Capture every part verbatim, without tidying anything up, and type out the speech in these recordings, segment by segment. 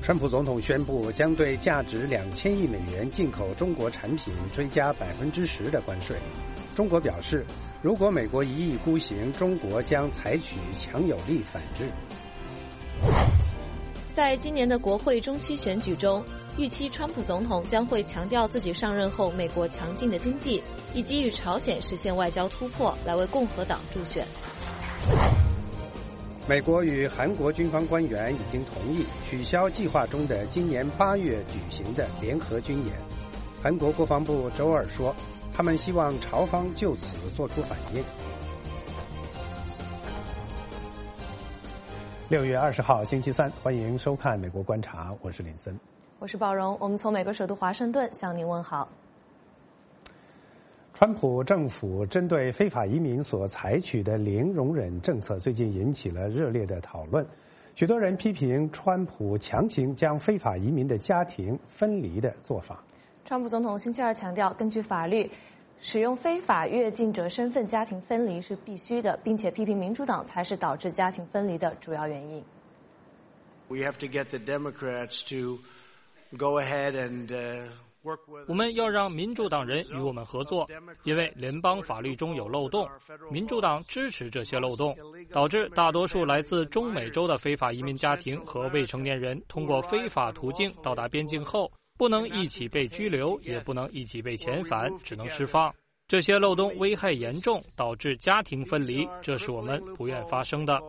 川普总统宣布将对价值两千亿美元进口中国产品追加百分之十的关税。中国表示，如果美国一意孤行，中国将采取强有力反制。 在今年的国会中期选举中，预期川普总统将会强调自己上任后美国强劲的经济，以及与朝鲜实现外交突破，来为共和党助选。 美国与韩国军方官员已经同意取消计划中的今年八月举行的联合军演。韩国国防部周二说，他们希望朝方就此做出反应。六月二十号星期三，欢迎收看《美国观察》，我是林森， 我是宝荣，我们从美国首都华盛顿向您问好。 川普政府针对非法移民所采取的零容忍政策，最近引起了热烈的讨论。许多人批评川普强行将非法移民的家庭分离的做法。 川普总统星期二强调，根据法律，使用非法越境者身份家庭分离是必须的，并且批评民主党才是导致家庭分离的主要原因。 We have to get the Democrats to go ahead and uh 我们要让民主党人与我们合作，因为联邦法律中有漏洞，民主党支持这些漏洞，导致大多数来自中美洲的非法移民家庭和未成年人通过非法途径到达边境后，不能一起被拘留，也不能一起被遣返，只能释放。这些漏洞危害严重，导致家庭分离，这是我们不愿发生的。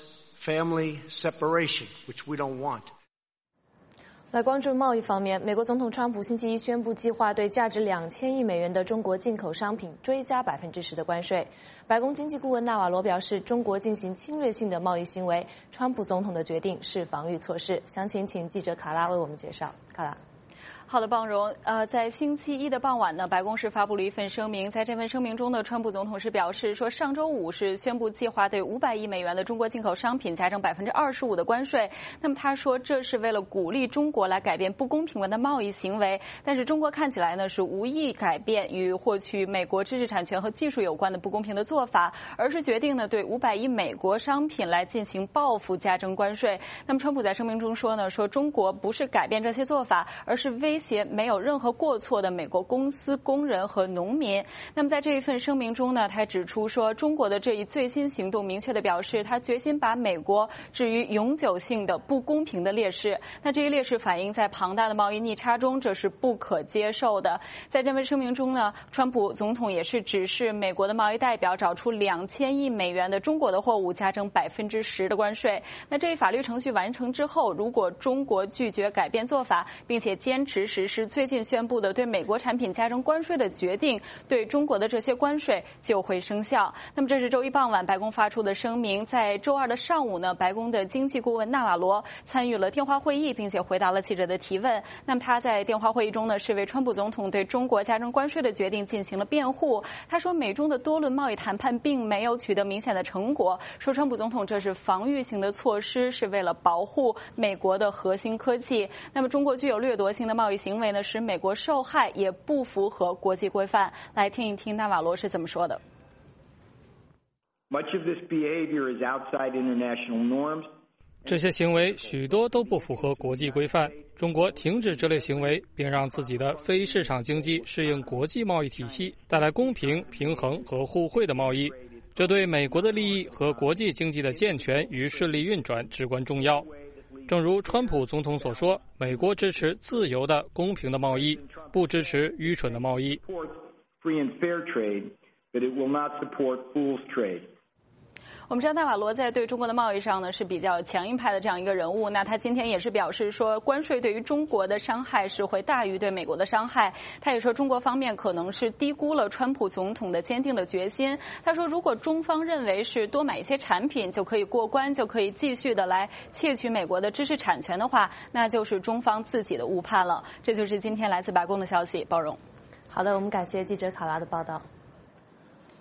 来关注贸易方面，美国总统川普星期一宣布计划对价值两千亿美元的中国进口商品追加百分之十的关税。白宫经济顾问纳瓦罗表示，中国进行侵略性的贸易行为，川普总统的决定是防御措施。详情请记者卡拉为我们介绍。卡拉。 好的，邦荣。呃，在星期一的傍晚呢，白宫是发布了一份声明。在这份声明中呢，川普总统是表示说，上周五是宣布计划对五百亿美元的中国进口商品加征百分之二十五的关税。那么他说，这是为了鼓励中国来改变不公平的贸易行为。但是中国看起来呢是无意改变与获取美国知识产权和技术有关的不公平的做法，而是决定呢对五百亿美国商品来进行报复加征关税。那么川普在声明中说呢，说中国不是改变这些做法，而是威胁没有任何过错的美国公司、工人和农民。那么在这一份声明中呢，他指出说，中国的这一最新行动明确地表示，他决心把美国置于永久性的不公平的劣势。那这一劣势反映在庞大的贸易逆差中，这是不可接受的。在这份声明中呢，川普总统也是指示美国的贸易代表找出两千亿美元的中国的货物加征百分之十的关税。那这一法律程序完成之后，如果中国拒绝改变做法，并且坚持实施最近宣布的对美国产品加征关税的决定，对中国的这些关税就会生效。那么这是周一傍晚白宫发出的声明。在周二的上午呢，白宫的经济顾问纳瓦罗参与了电话会议，并且回答了记者的提问。那么他在电话会议中呢，是为川普总统对中国加征关税的决定进行了辩护。他说，美中的多轮贸易谈判并没有取得明显的成果，说川普总统这是防御性的措施，是为了保护美国的核心科技。那么中国具有掠夺性的贸易行为呢，使美国受害，也不符合国际规范。来听一听纳瓦罗是怎么说的。 Much of this behavior is outside international norms. 这些行为许多都不符合国际规范。中国停止这类行为，并让自己的非市场经济适应国际贸易体系，带来公平、平衡和互惠的贸易。这对美国的利益和国际经济的健全与顺利运转至关重要。正如川普总统所说，美国支持自由的、公平的贸易，不支持愚蠢的贸易。 我们知道纳瓦罗在对中国的贸易上呢是比较强硬派的这样一个人物，那他今天也是表示说，关税对于中国的伤害是会大于对美国的伤害。他也说，中国方面可能是低估了川普总统的坚定的决心。他说，如果中方认为是多买一些产品就可以过关，就可以继续的来窃取美国的知识产权的话，那就是中方自己的误判了。这就是今天来自白宫的消息。包容。 好的，我们感谢记者卡拉的报道。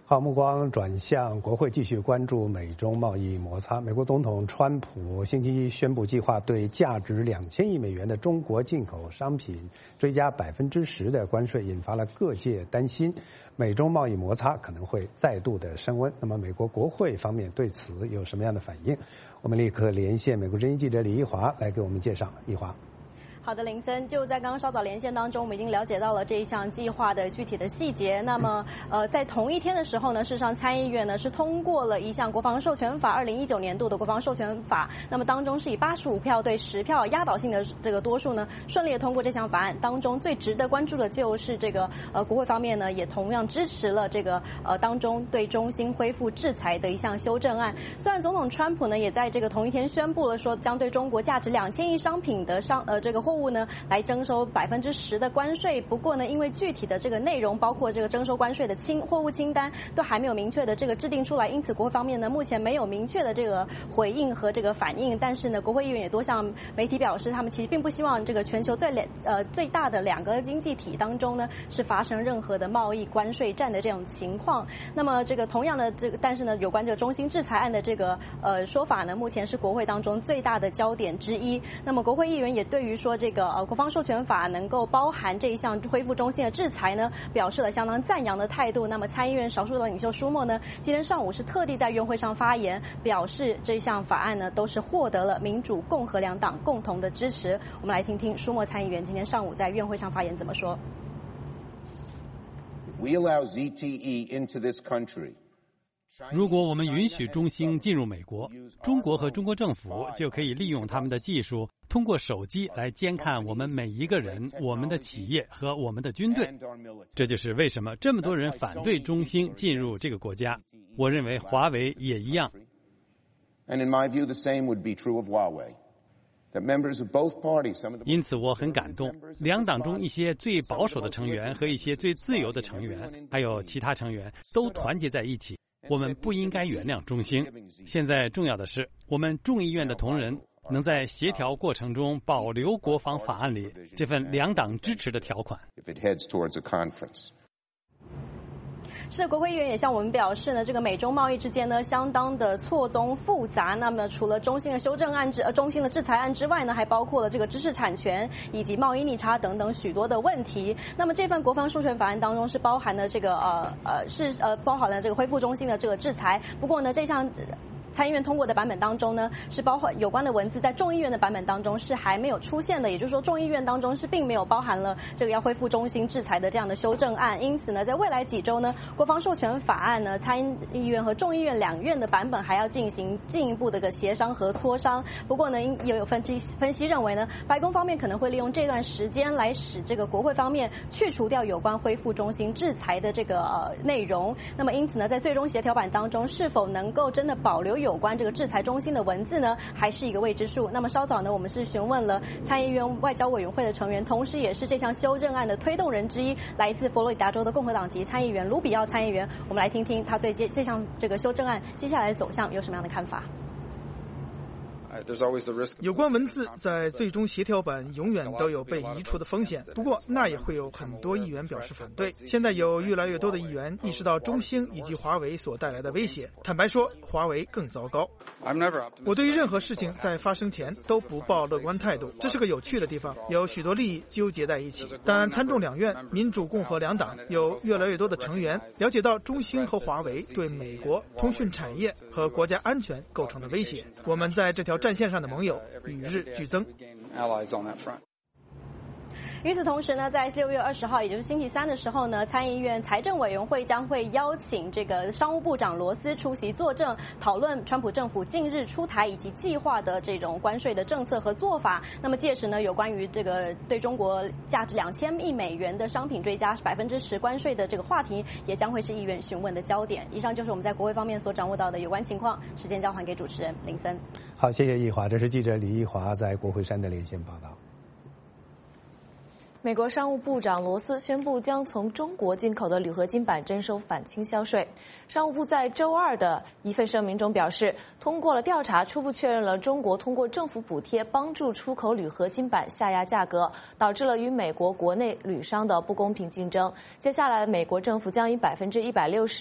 好，目光转向国会，继续关注美中贸易摩擦。美国总统川普星期一宣布，计划对价值两千亿美元的中国进口商品追加百分之十的关税，引发了各界担心，美中贸易摩擦可能会再度的升温。那么，美国国会方面对此有什么样的反应？我们立刻连线美国之音记者李一华来给我们介绍。一华。 好的，林森，就在刚刚稍早连线当中，我们已经了解到了这一项计划的具体的细节。那么，呃，在同一天的时候呢，事实上参议院呢是通过了一项国防授权法，二零一九年度的国防授权法。那么当中是以八十五票对十票压倒性的这个多数呢，顺利的通过这项法案。当中最值得关注的就是这个呃国会方面呢，也同样支持了这个呃当中对中兴恢复制裁的一项修正案。虽然总统川普呢也在这个同一天宣布了说，将对中国价值两千亿商品的商呃这个货物呢来征收百分之十的关税。不过呢，因为具体的这个内容，包括这个征收关税的清货物清单，都还没有明确的这个制定出来，因此国会方面呢，目前没有明确的这个回应和这个反应。但是呢，国会议员也多向媒体表示，他们其实并不希望这个全球最两呃最大的两个经济体当中呢，是发生任何的贸易关税战的这种情况。那么这个同样的这个，但是呢，有关这个中兴制裁案的这个呃说法呢，目前是国会当中最大的焦点之一。那么国会议员也对于说这个呃。国防授权法能够包含这一项恢复中兴的制裁呢，表示了相当赞扬的态度。那么参议院少数党领袖舒默呢，今天上午是特地在院会上发言，表示这项法案呢都是获得了民主、共和两党共同的支持。我们来听听舒默参议员今天上午在院会上发言怎么说。 We allow Z T E into this country. 如果我们允许中兴进入美国，中国和中国政府就可以利用他们的技术，通过手机来监看我们每一个人、我们的企业和我们的军队。这就是为什么这么多人反对中兴进入这个国家。我认为华为也一样。因此我很感动，两党中一些最保守的成员和一些最自由的成员，还有其他成员都团结在一起。我们不应该原谅中兴。现在重要的是，我们众议院的同仁能在协调过程中保留国防法案里这份两党支持的条款。 是国会议员也向我们表示呢，这个美中贸易之间呢相当的错综复杂。那么除了中兴的修正案之呃中兴的制裁案之外呢，还包括了这个知识产权以及贸易逆差等等许多的问题。那么这份国防授权法案当中是包含了这个呃呃是呃包含了这个恢复中兴的这个制裁。不过呢，这项参议院通过的版本当中呢，是包含有关的文字，在众议院的版本当中是还没有出现的，也就是说，众议院当中是并没有包含了这个要恢复中兴制裁的这样的修正案。因此呢，在未来几周呢，国防授权法案呢，参议院和众议院两院的版本还要进行进一步的个协商和磋商。不过呢，也有分析分析认为呢，白宫方面可能会利用这段时间来使这个国会方面去除掉有关恢复中兴制裁的这个呃内容。那么因此呢，在最终协调版当中，是否能够真的保留有关这个制裁中兴的文字呢，还是一个未知数。那么稍早呢，我们是询问了参议院外交委员会的成员，同时也是这项修正案的推动人之一，来自佛罗里达州的共和党籍参议员卢比奥参议员。我们来听听他对这这项这个修正案接下来的走向有什么样的看法。 有关文字在最终协调版永远都有被移除的风险，不过那也会有很多议员表示反对。现在有越来越多的议员意识到中兴以及华为所带来的威胁。坦白说，华为更糟糕。我对于任何事情在发生前都不抱乐观态度，这是个有趣的地方，有许多利益纠结在一起。但参众两院民主共和两党有越来越多的成员了解到中兴和华为对美国通讯产业和国家安全构成的威胁。我们在这条战线上的盟友与日俱增。 与此同时呢，在六月二十号，也就是星期三的时候呢，参议院财政委员会将会邀请这个商务部长罗斯出席作证，讨论川普政府近日出台以及计划的这种关税的政策和做法。那么届时呢，有关于这个对中国价值两千亿美元的商品追加百分之十关税的这个话题，也将会是议员询问的焦点。以上就是我们在国会方面所掌握到的有关情况。时间交还给主持人林森。 好，谢谢易华，这是记者李易华在国会山的连线报道。 美国商务部长罗斯宣布将从中国进口的铝合金板征收反倾销税。商务部在周二的一份声明中表示，通过了调查，初步确认了中国通过政府补贴帮助出口铝合金板下压价格，导致了与美国国内铝商的不公平竞争。接下来，美国政府将以百分之一百六十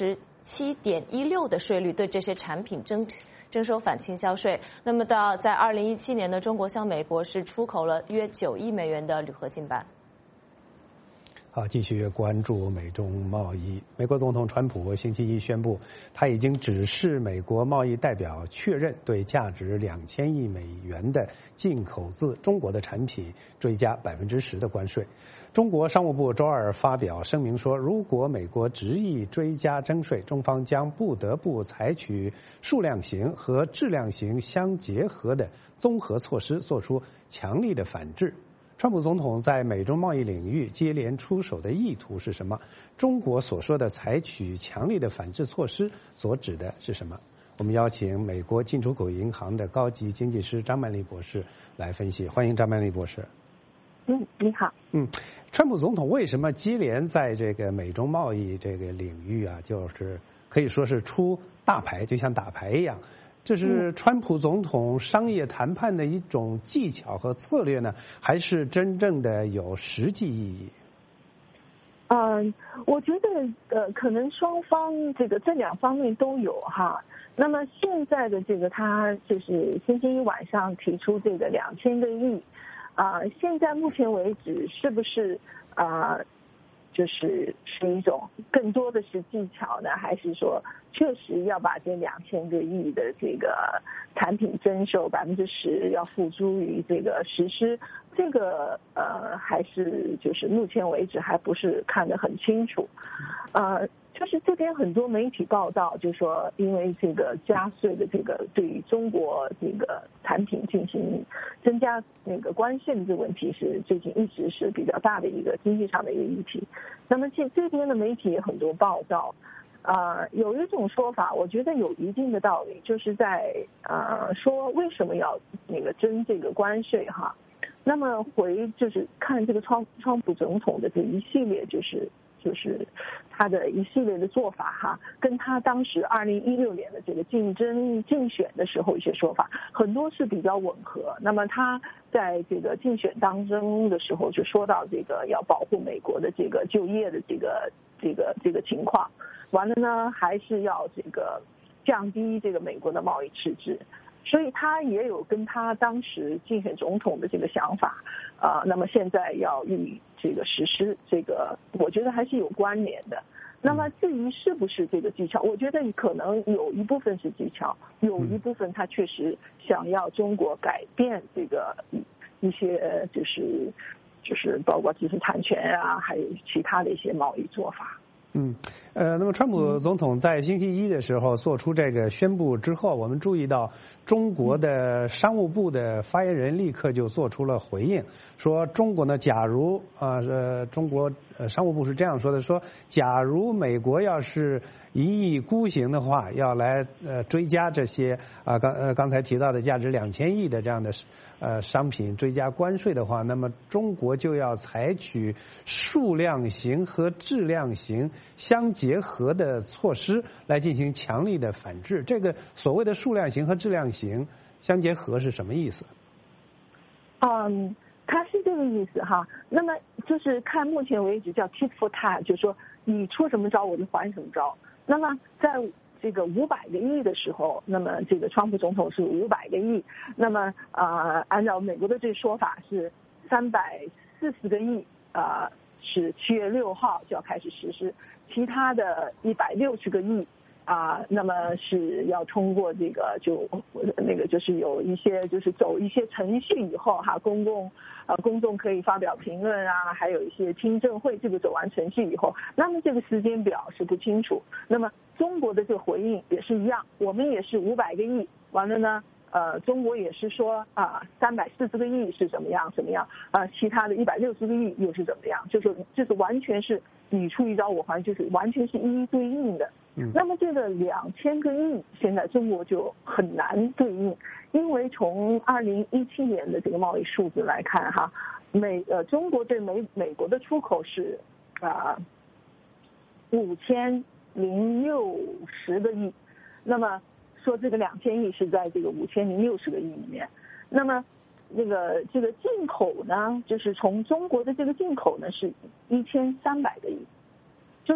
七点一六的税率对这些产品征征收反倾销税。那么到在二零一七年呢，中国向美国是出口了约九亿美元的铝合金板。 好，继续关注美中贸易。美国总统川普星期一宣布，他已经指示美国贸易代表确认对价值两千亿美元的进口自中国的产品追加百分之十的关税。中国商务部周二发表声明说，如果美国执意追加征税，中方将不得不采取数量型和质量型相结合的综合措施，做出强力的反制。川普总统在美中贸易领域接连出手的意图是什么？中国所说的采取强力的反制措施所指的是什么？我们邀请美国进出口银行的高级经济师张曼丽博士来分析。欢迎张曼丽博士。 嗯，你好。 嗯，川普总统为什么接连在这个美中贸易这个领域啊，就是可以说是出大牌，就像打牌一样？这是川普总统商业谈判的一种技巧和策略呢，还是真正的有实际意义？ 嗯，我觉得呃，可能双方这个这两方面都有哈。那么现在的这个他就是星期一晚上提出这个两千个亿，啊、呃，现在目前为止是不是啊？呃就是是一种更多的是技巧呢，还是说确实要把这两千个亿的这个产品征收百分之十要付诸于这个实施？这个呃还是就是目前为止还不是看得很清楚，呃。就是这边很多媒体报道，就说因为这个加税的这个对于中国这个产品进行增加那个关税的这个问题是最近一直是比较大的一个经济上的一个议题。那么这这边的媒体也很多报道，啊、呃，有一种说法，我觉得有一定的道理，就是在啊、呃、说为什么要那个征这个关税哈。那么回就是看这个川川普总统的这一系列就是。就是他的一系列的做法哈，跟他当时二零一六年的这个竞争竞选的时候一些说法，很多是比较吻合。那么他在这个竞选当中的时候就说到这个要保护美国的这个就业的这个这个这个情况，完了呢还是要这个降低这个美国的贸易赤字。所以他也有跟他当时竞选总统的这个想法，啊、呃，那么现在要与这个实施这个，我觉得还是有关联的。那么至于是不是这个技巧，我觉得可能有一部分是技巧，有一部分他确实想要中国改变这个一些就是就是包括知识产权啊，还有其他的一些贸易做法。 嗯，呃，那么川普总统在星期一的时候做出这个宣布之后，我们注意到中国的商务部的发言人立刻就做出了回应，说中国呢，假如啊呃中国呃商务部是这样说的，说假如美国要是一意孤行的话，要来呃追加这些啊刚呃刚才提到的价值两千亿的这样的呃商品追加关税的话，那么中国就要采取数量型和质量型相结合的措施来进行强力的反制。这个所谓的数量型和质量型相结合是什么意思？ 嗯，它是这个意思哈。那么就是看目前为止叫 tit for tat， 就是说你出什么招我就还什么招。那么在这个五百个亿的时候，那么这个川普总统是五百个亿，那么呃按照美国的这个说法是三百四十个亿啊。呃是七月六号就要开始实施，其他的一百六十个亿啊、呃，那么是要通过这个就那个就是有一些就是走一些程序以后哈，公共呃公众可以发表评论啊，还有一些听证会，这个走完程序以后，那么这个时间表是不清楚。那么中国的这个回应也是一样，我们也是五百个亿，完了呢。呃，中国也是说啊，三百四十个亿是怎么样怎么样啊、呃，其他的一百六十个亿又是怎么样？就是就是完全是你出一招我还，就是完全是一一对应的。嗯，那么这个两千个亿现在中国就很难对应，因为从二零一七年的这个贸易数字来看哈，美呃中国对美美国的出口是啊五千零六十个亿，那么。说这个两千亿是在这个五千零六十个亿里面，那么那个这个进口呢，就是从中国的这个进口呢是一千三百个亿，就是说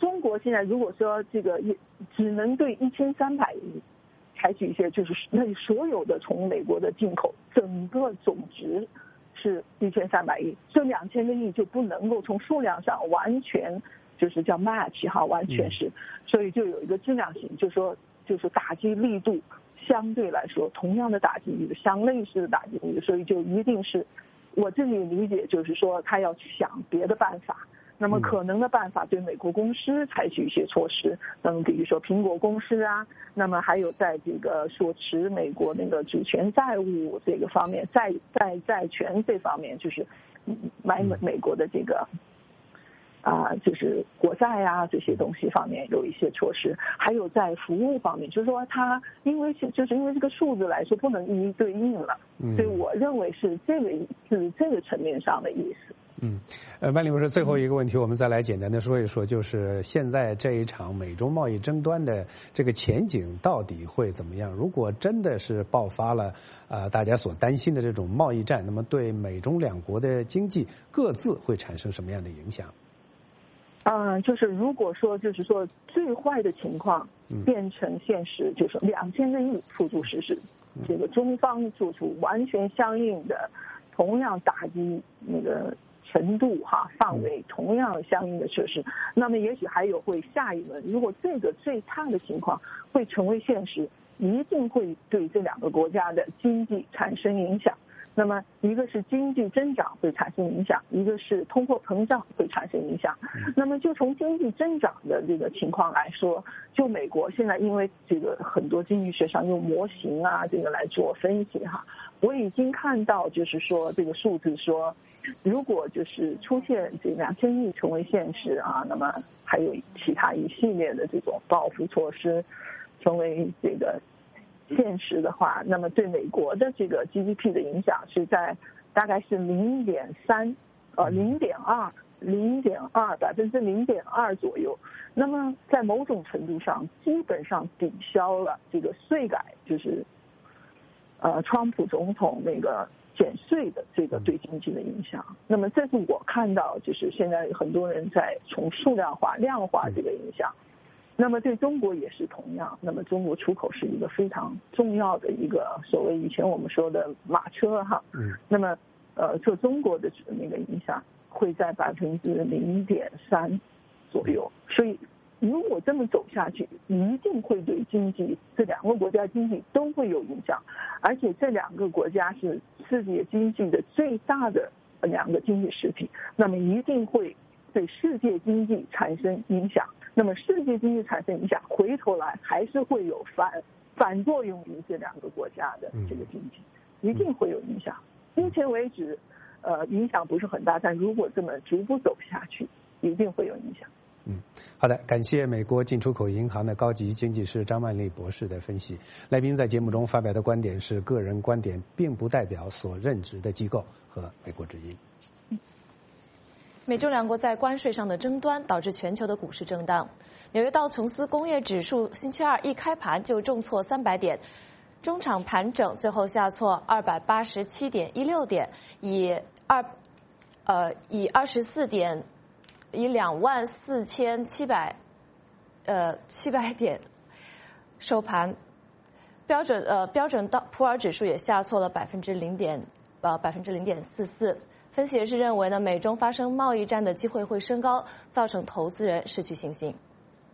中国现在如果说这个只能对一千三百亿采取一些，就是那所有的从美国的进口整个总值是一千三百亿，这两千个亿就不能够从数量上完全就是叫 match 哈，完全是，所以就有一个质量性，就是说就是打击力度相对来说同样的打击力度，相类似的打击力度，所以就一定是我这里理解就是说他要想别的办法。那么可能的办法对美国公司采取一些措施，那么比如说苹果公司啊，那么还有在这个所持美国那个主权债务这个方面，债债债权这方面，就是买美美国的这个啊、呃，就是国债啊这些东西方面有一些措施，还有在服务方面，就是说它因为是就是因为这个数字来说不能一一对应了，所以我认为是这个是这个层面上的意思。 嗯，呃，万里博士，最后一个问题，我们再来简单的说一说，就是现在这一场美中贸易争端的这个前景到底会怎么样？如果真的是爆发了啊、呃，大家所担心的这种贸易战，那么对美中两国的经济各自会产生什么样的影响？ 嗯、呃，就是如果说就是说最坏的情况变成现实，就是两千个亿付诸实施，这个中方做出完全相应的，同样打击那个。程度哈范围同样相应的设施，那么也许还有会下一轮。如果这个最差的情况会成为现实，一定会对这两个国家的经济产生影响。那么一个是经济增长会产生影响，一个是通货膨胀会产生影响。那么就从经济增长的这个情况来说，就美国现在因为这个很多经济学上用模型啊这个来做分析哈，我已经看到就是说这个数字说，如果就是出现这两千亿成为现实啊，那么还有其他一系列的这种报复措施成为这个现实的话，那么对美国的这个 G D P 的影响是在大概是零点三呃零点二零点二百分之零点二左右。那么在某种程度上基本上抵消了这个税改，就是呃川普总统那个减税的这个对经济的影响。那么这是我看到就是现在很多人在从数量化量化这个影响。那么对中国也是同样，那么中国出口是一个非常重要的一个所谓以前我们说的马车哈，嗯，那么呃做中国的那个影响会在百分之零点三左右，所以如果这么走下去，一定会对经济这两个国家经济都会有影响，而且这两个国家是世界经济的最大的两个经济实体，那么一定会对世界经济产生影响。那么世界经济产生影响，回头来还是会有反反作用于这两个国家的这个经济，一定会有影响。目前为止，呃，影响不是很大，但如果这么逐步走下去，一定会有影响。 嗯，好的，感谢美国进出口银行的高级经济师张曼丽博士的分析。来宾在节目中发表的观点是个人观点，并不代表所任职的机构和美国之音。 美中两国在关税上的争端导致全球的股市震荡。纽约道琼斯工业指数星期二一开盘就重挫三百点，中场盘整，最后下挫二百八十七点一六点，以二呃以二十四点以两万四千七百呃七百点收盘。标准呃标准道普尔指数也下挫了百分之零点呃百分之零点四四。分析人士认为呢，美中发生贸易战的机会会升高，造成投资人失去信心。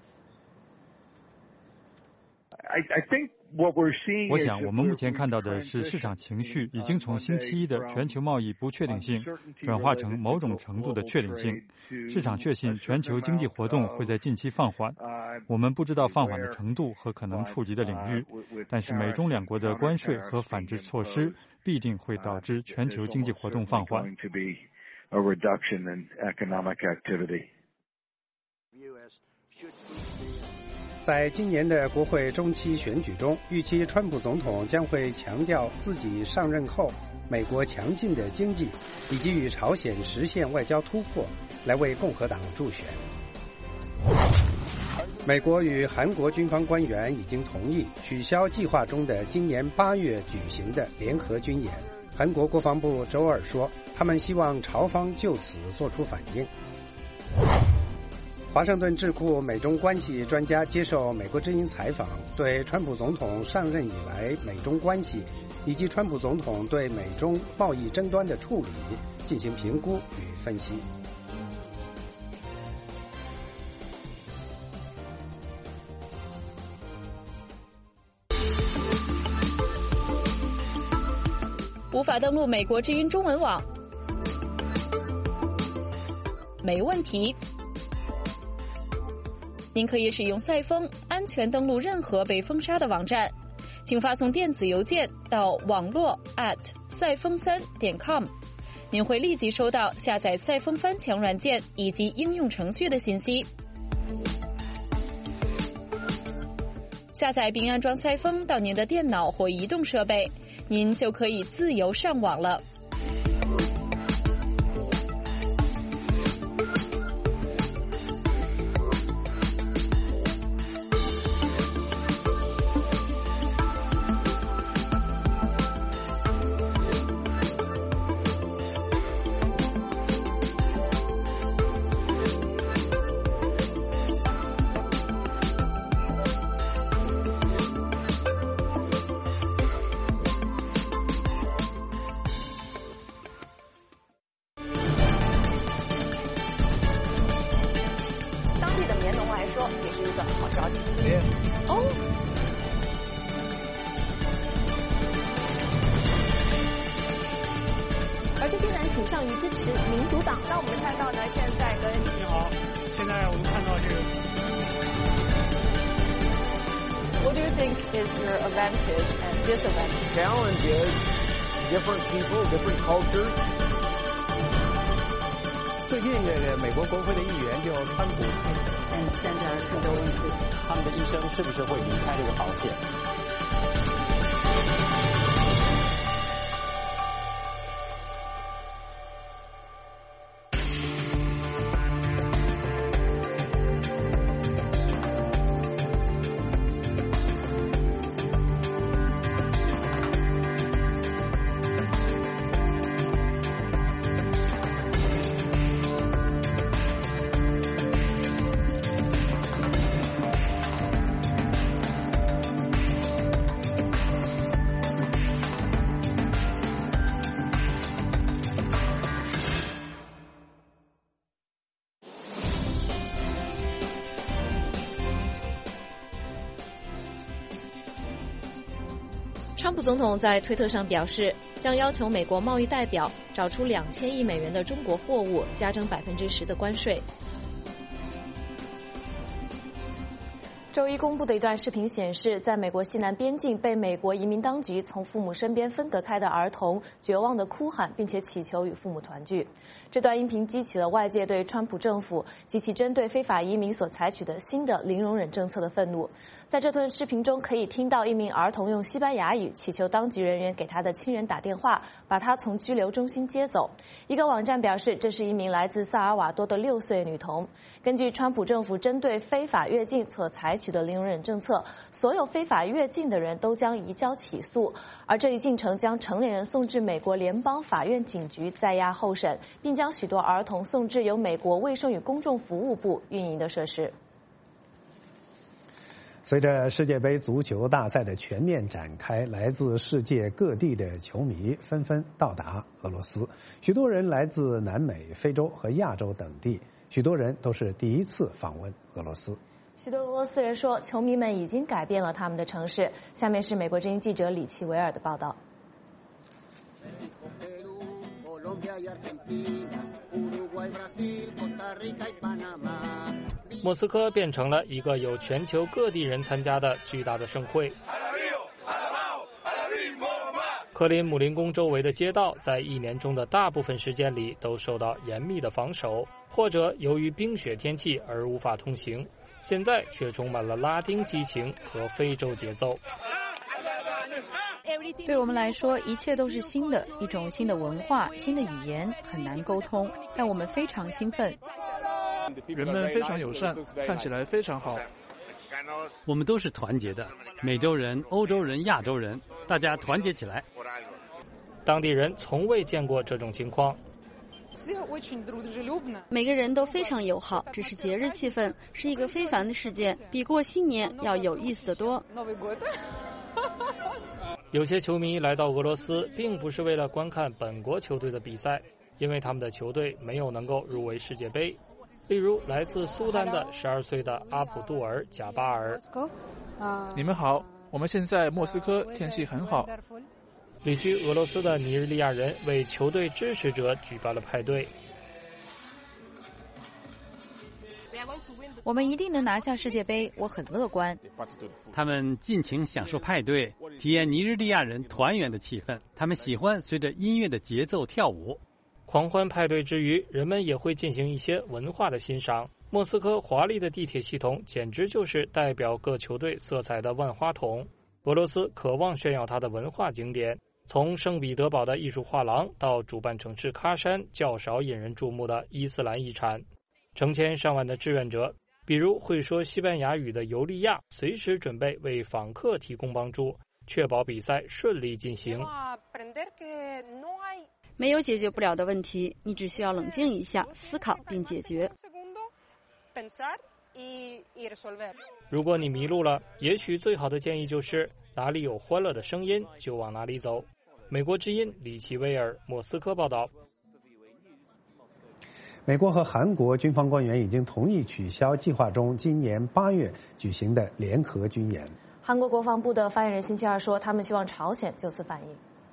I, I think what we're seeing 我想，我们目前看到的是市场情绪已经从星期一的全球贸易不确定性转化成某种程度的确定性。市场确信全球经济活动会在近期放缓，我们不知道放缓的程度和可能触及的领域，但是美中两国的关税和反制措施必定会导致全球经济活动放缓。 在今年的国会中期选举中，预期川普总统将会强调自己上任后美国强劲的经济以及与朝鲜实现外交突破，来为共和党助选。美国与韩国军方官员已经同意取消计划中的今年八月举行的联合军演。韩国国防部周二说，他们希望朝方就此做出反应。 华盛顿智库美中关系专家接受美国之音采访，对川普总统上任以来美中关系以及川普总统对美中贸易争端的处理进行评估与分析。 无法登录美国之音中文网？没问题。您可以使用赛风安全登录任何被封杀的网站，请发送电子邮件到网络 at 赛风三点 com， 您会立即收到下载赛风翻墙软件以及应用程序的信息。下载并安装赛风到您的电脑或移动设备，您就可以自由上网了。 最近这个美国国会的议员就川普， 嗯，现在很多问题， 他们的医生是不是会离开这个保险？ 川普总统在推特上表示，将要求美国贸易代表找出两千亿美元的中国货物，加征百分之十的关税。周一公布的一段视频显示，在美国西南边境被美国移民当局从父母身边分隔开的儿童绝望地哭喊，并且祈求与父母团聚。这段音频激起了外界对川普政府及其针对非法移民所采取的新的零容忍政策的愤怒。在这段视频中，可以听到一名儿童用西班牙语祈求当局人员给他的亲人打电话，把他从拘留中心接走。一个网站表示，这是一名来自萨尔瓦多的六岁女童。根据川普政府针对非法越境所采取的零容忍政策，所有非法越境的人都将移交起诉，而这一进程将成年人送至美国联邦法院警局在押候审，并将许多儿童送至由美国卫生与公众服务部运营的设施。 随着世界杯足球大赛的全面展开，来自世界各地的球迷纷纷到达俄罗斯，许多人来自南美、非洲和亚洲等地，许多人都是第一次访问俄罗斯。 许多俄罗斯人说，球迷们已经改变了他们的城市。下面是美国之音记者李奇维尔的报道。 莫斯科变成了一个有全球各地人参加的巨大的盛会。克林姆林宫周围的街道在一年中的大部分时间里都受到严密的防守，或者由于冰雪天气而无法通行。现在却充满了拉丁激情和非洲节奏。 对我们来说，一切都是新的，一种新的文化、新的语言，很难沟通，但我们非常兴奋。 人们非常友善，看起来非常好。 我们都是团结的，美洲人、欧洲人、亚洲人，大家团结起来。 当地人从未见过这种情况。 每个人都非常友好，只是节日气氛，是一个非凡的事件，比过新年要有意思得多。 有些球迷来到俄罗斯，并不是为了观看本国球队的比赛，因为他们的球队没有能够入围世界杯。例如，来自苏丹的十二岁的阿卜杜尔·贾巴尔。 你们好，我们现在莫斯科，天气很好。 旅居俄罗斯的尼日利亚人为球队支持者举办了派对。 我们一定能拿下世界杯，我很乐观。 他们尽情享受派对，体验尼日利亚人团圆的气氛。他们喜欢随着音乐的节奏跳舞。 狂欢派对之余，人们也会进行一些文化的欣赏。莫斯科华丽的地铁系统简直就是代表各球队色彩的万花筒。俄罗斯渴望炫耀它的文化景点，从圣彼得堡的艺术画廊到主办城市喀山较少引人注目的伊斯兰遗产。成千上万的志愿者，比如会说西班牙语的尤利亚，随时准备为访客提供帮助，确保比赛顺利进行。 没有解决不了的问题，你只需要冷静一下，思考并解决。 如果你迷路了，也许最好的建议就是哪里有欢乐的声音就往哪里走。美国之音李奇威尔，莫斯科报道。 美国和韩国军方官员已经同意取消计划中今年八月举行的联合军演。 韩国国防部的发言人星期二说，他们希望朝鲜就此反应。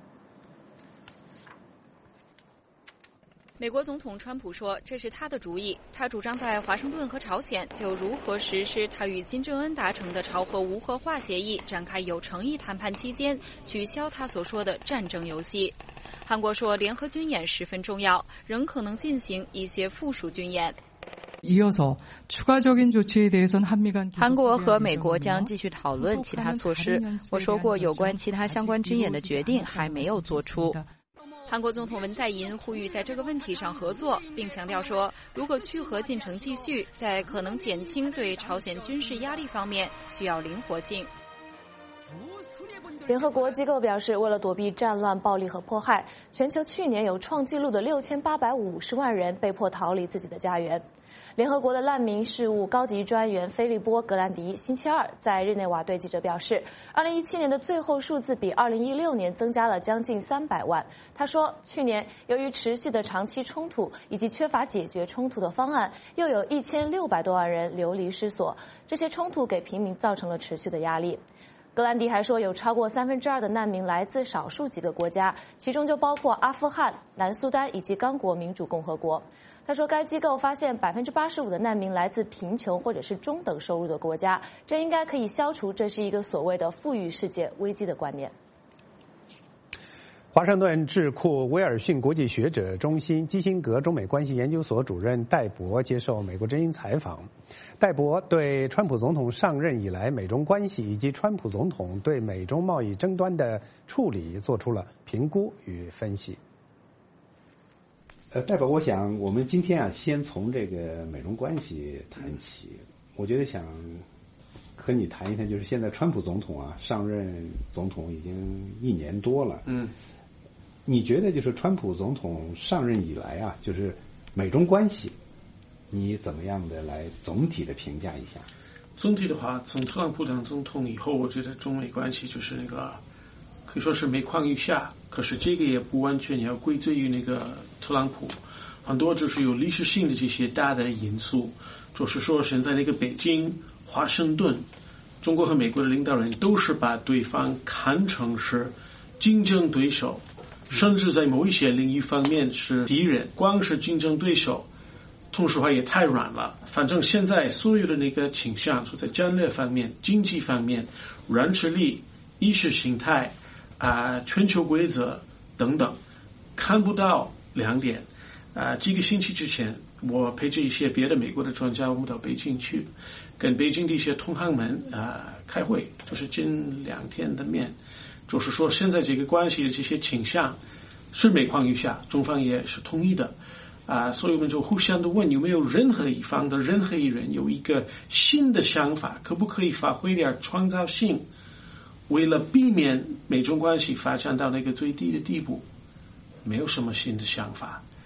美国总统川普说，这是他的主意。他主张在华盛顿和朝鲜就如何实施他与金正恩达成的朝核无核化协议展开有诚意谈判期间，取消他所说的战争游戏。韩国说，联合军演十分重要，仍可能进行一些附属军演。 韩国和美国将继续讨论其他措施。我说过，有关其他相关军演的决定还没有做出。 韩国总统文在寅呼吁在这个问题上合作，并强调说，如果去核进程继续，在可能减轻对朝鲜军事压力方面需要灵活性。 联合国机构表示，为了躲避战乱、暴力和迫害，全球去年有创纪录的六千八百五十万人被迫逃离自己的家园。联合国的难民事务高级专员菲利波·格兰迪星期二在日内瓦对记者表示，二零一七年的最后数字比二零一六年增加了将近三百万。他说，去年由于持续的长期冲突以及缺乏解决冲突的方案，又有一千六百多万人流离失所。这些冲突给平民造成了持续的压力。格兰迪还说，有超过三分之二的难民来自少数几个国家，其中就包括阿富汗、南苏丹以及刚果民主共和国。他说，该机构发现百分之八十五的难民来自贫穷或者是中等收入的国家，这应该可以消除这是一个所谓的富裕世界危机的观念。 华盛顿智库威尔逊国际学者中心基辛格中美关系研究所主任戴博接受美国之音采访。戴博对川普总统上任以来美中关系以及川普总统对美中贸易争端的处理做出了评估与分析。呃，戴博，我想我们今天啊，先从这个美中关系谈起。我觉得想和你谈一谈，就是现在川普总统啊上任总统已经一年多了，嗯，你觉得就是川普总统上任以来啊，就是美中关系，你怎么样的来总体的评价一下？ 总体的话，从特朗普当总统以后，我觉得中美关系就是那个可以说是每况愈下。可是这个也不完全要归罪于那个特朗普，很多就是有历史性的这些大的因素，就是说现在那个北京、华盛顿，中国和美国的领导人都是把对方看成是竞争对手，甚至在某一些领域方面是敌人。光是竞争对手，同时话也太软了。反正现在所有的那个倾向，就在战略方面、经济方面、软实力、意识形态啊、呃、全球规则等等，看不到两点。啊、呃，几个星期之前，我陪着一些别的美国的专家，我们到北京去，跟北京的一些同行们啊、呃、开会，就是近两天的面，就是说现在这个关系的这些倾向是每况愈下，中方也是同意的啊、呃，所以我们就互相的问，有没有任何一方的任何一人有一个新的想法，可不可以发挥点创造性，为了避免美中关系发展到那个最低的地步。没有什么新的想法，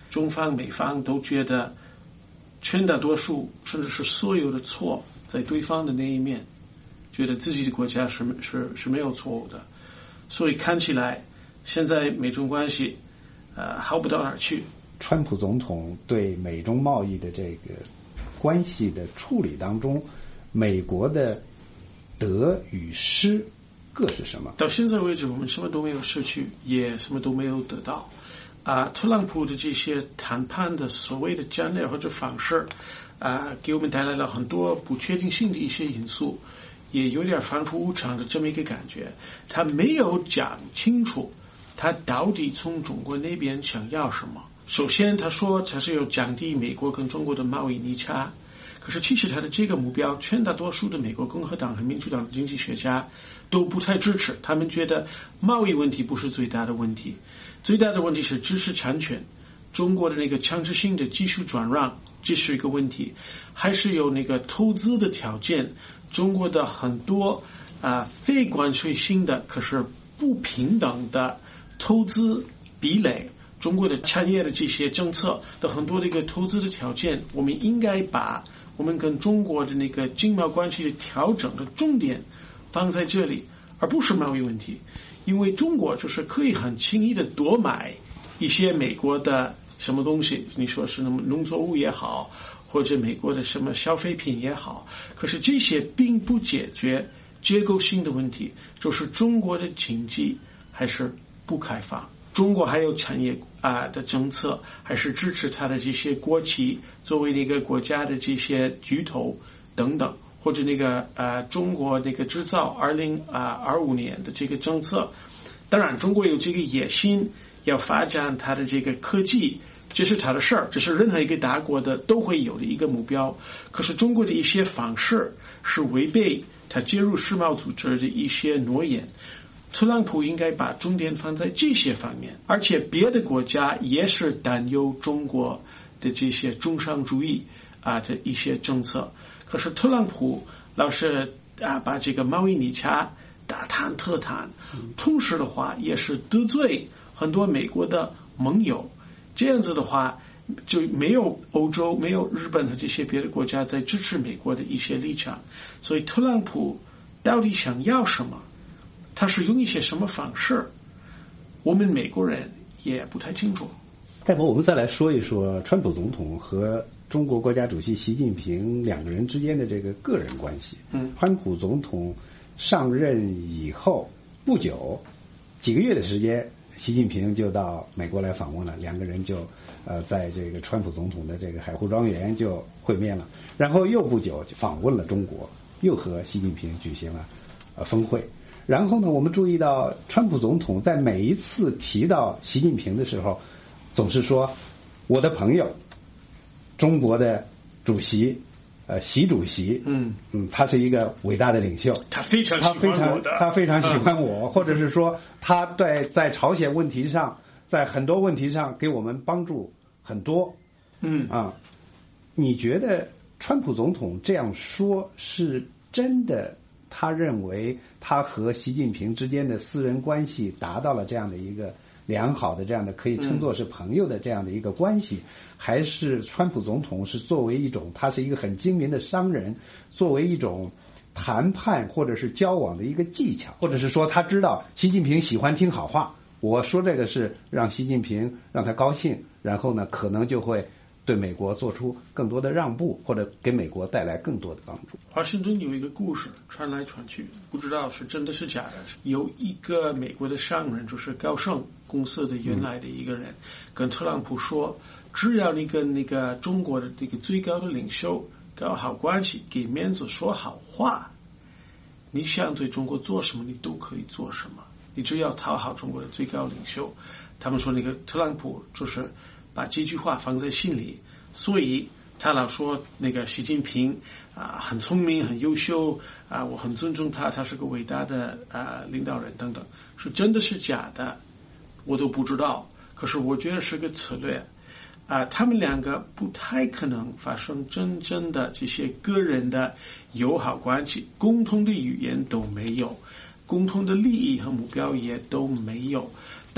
中方美方都觉得全大多数甚至是所有的错在对方的那一面，觉得自己的国家是是是没有错误的，所以看起来现在美中关系呃好不到哪儿去。 川普总统对美中贸易的这个关系的处理当中，美国的得与失各是什么？ 到现在为止，我们什么都没有失去，也什么都没有得到。啊，特朗普的这些谈判的所谓的战略或者方式，啊，给我们带来了很多不确定性的一些因素，也有点反复无常的这么一个感觉。他没有讲清楚，他到底从中国那边想要什么。首先，他说他是要降低美国跟中国的贸易逆差，可是其实他的这个目标，全大多数的美国共和党和民主党的经济学家都不太支持。他们觉得贸易问题不是最大的问题，最大的问题是知识产权，中国的那个强制性的技术转让，这是一个问题，还是有那个投资的条件，中国的很多啊、呃、非关税性的可是不平等的投资壁垒。中国的产业的这些政策的很多的一个投资的条件，我们应该把我们跟中国的那个经贸关系的调整的重点放在这里，而不是贸易问题。因为中国就是可以很轻易的多买一些美国的什么东西，你说是那么农作物也好，或者美国的什么消费品也好，可是这些并不解决结构性的问题，就是中国的经济还是不开放。中国还有产业啊、呃、的政策，还是支持它的这些国企作为那个国家的这些巨头等等，或者那个呃中国那个制造二零啊二五年的这个政策。当然，中国有这个野心要发展它的这个科技，这是它的事儿，这是任何一个大国的都会有的一个目标。可是中国的一些方式是违背它介入世贸组织的一些诺言。特朗普应该把重点放在这些方面，而且别的国家也是担忧中国的这些中商主义啊的一些政策。可是特朗普老是啊把这个贸易逆差大谈特谈，同时的话也是得罪很多美国的盟友。这样子的话，就没有欧洲、没有日本和这些别的国家在支持美国的一些立场。所以特朗普到底想要什么？他是用一些什么方式，我们美国人也不太清楚。 戴博，我们再来说一说川普总统和中国国家主席习近平两个人之间的这个个人关系。 嗯， 川普总统上任以后不久，几个月的时间，习近平就到美国来访问了，两个人就呃在这个川普总统的这个海湖庄园就会面了，然后又不久就访问了中国，又和习近平举行了呃峰会。然后呢，我们注意到川普总统在每一次提到习近平的时候，总是说我的朋友，中国的主席，呃，习主席， 嗯嗯，他是一个伟大的领袖， 他非常喜欢我的， 他非常喜欢我，嗯、或者是说他在在朝鲜问题上，在很多问题上给我们帮助很多， 嗯啊，你觉得川普总统这样说是真的？他认为他和习近平之间的私人关系达到了这样的一个良好的这样的可以称作是朋友的这样的一个关系，嗯、还是川普总统是作为一种他是一个很精明的商人，作为一种谈判或者是交往的一个技巧，或者是说他知道习近平喜欢听好话，我说这个是让习近平让他高兴，然后呢可能就会对美国做出更多的让步，或者给美国带来更多的帮助。 华盛顿有一个故事传来传去，不知道是真的是假的。有一个美国的商人，就是高盛公司的原来的一个人，嗯、跟特朗普说，只要你跟那个中国的这个最高的领袖搞好关系，给面子说好话，你想对中国做什么，你都可以做什么。你只要讨好中国的最高领袖。他们说那个特朗普就是把这句话放在心里，所以他老说那个习近平啊、呃、很聪明很优秀啊、呃，我很尊重他，他是个伟大的啊、呃、领导人等等，是真的是假的我都不知道，可是我觉得是个策略啊、呃，他们两个不太可能发生真正的这些个人的友好关系，共同的语言都没有，共同的利益和目标也都没有。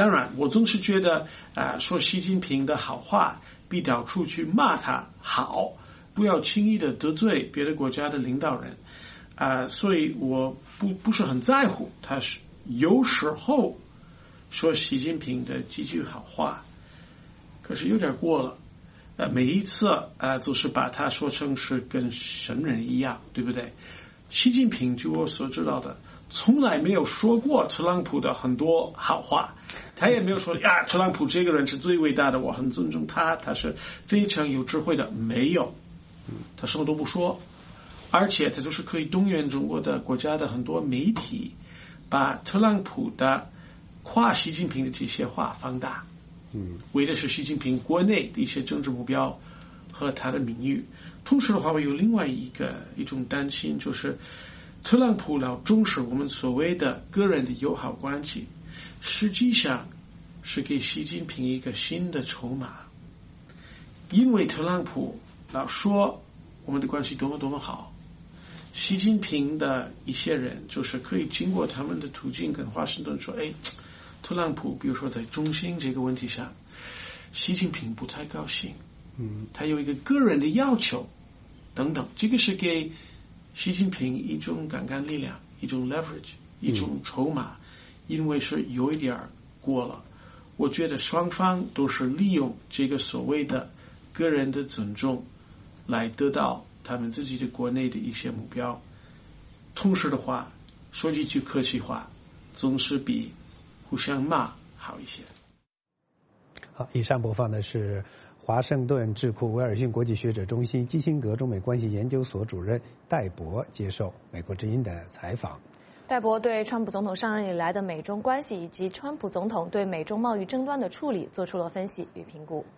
当然，我总是觉得啊、呃，说习近平的好话比到处去骂他好，不要轻易的得罪别的国家的领导人啊、呃，所以我不不是很在乎他是有时候说习近平的几句好话，可是有点过了。呃，每一次啊、呃，就是把他说成是跟神人一样，对不对？习近平据我所知道的，从来没有说过特朗普的很多好话，他也没有说呀，特朗普这个人是最伟大的，我很尊重他，他是非常有智慧的，没有，他什么都不说，而且他就是可以动员中国的国家的很多媒体，把特朗普的夸习近平的这些话放大。嗯，为的是习近平国内的一些政治目标和他的名誉。同时的话，我有另外一个一种担心，就是特朗普老重视我们所谓的个人的友好关系，实际上是给习近平一个新的筹码。因为特朗普老说我们的关系多么多么好，习近平的一些人就是可以经过他们的途径跟华盛顿说，哎，特朗普比如说在中兴这个问题上，习近平不太高兴，嗯，他有一个个人的要求等等，这个是给习近平一种杠杆力量，一种 leverage， 一种筹码，因为是有一点过了。我觉得双方都是利用这个所谓的个人的尊重来得到他们自己的国内的一些目标。同时的话，说几句客气话，总是比互相骂好一些。 好，以上播放的是华盛顿智库威尔逊国际学者中心基辛格中美关系研究所主任戴博接受美国之音的采访。 戴博对川普总统上任以来的美中关系以及川普总统对美中贸易争端的处理做出了分析与评估。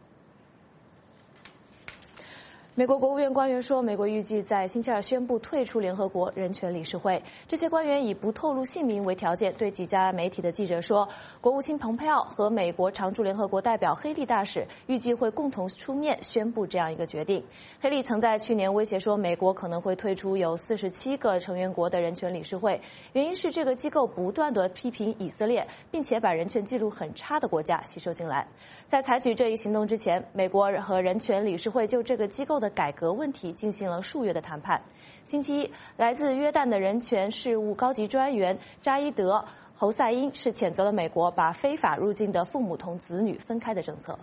美国国务院官员说，美国预计在星期二宣布退出联合国人权理事会。这些官员以不透露姓名为条件，对几家媒体的记者说，国务卿蓬佩奥和美国常驻联合国代表黑利大使预计会共同出面宣布这样一个决定。黑利曾在去年威胁说，美国可能会退出有四十七个成员国的人权理事会，原因是这个机构不断地批评以色列，并且把人权记录很差的国家吸收进来。在采取这一行动之前，美国和人权理事会就这个机构的改革问题进行了数月的谈判。星期一，来自约旦的人权事务高级专员扎伊德·侯赛因是谴责了美国把非法入境的父母同子女分开的政策。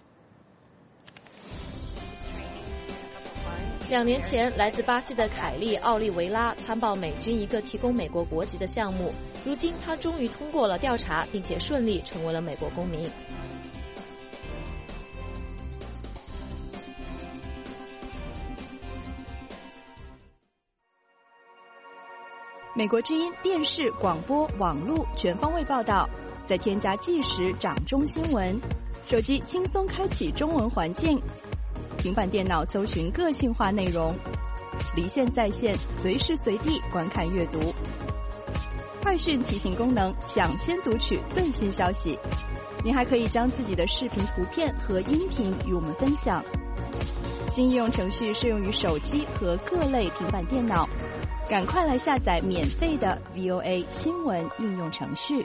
两年前，来自巴西的凯利·奥利维拉参报美军一个提供美国国籍的项目，如今他终于通过了调查，并且顺利成为了美国公民。 美国之音电视、广播、网络全方位报道，再添加即时掌中新闻，手机轻松开启中文环境，平板电脑搜寻个性化内容，离线在线，随时随地观看阅读。快讯提醒功能，抢先读取最新消息。您还可以将自己的视频、图片和音频与我们分享。新应用程序适用于手机和各类平板电脑。赶快来下载免费的 V O A 新闻应用程序。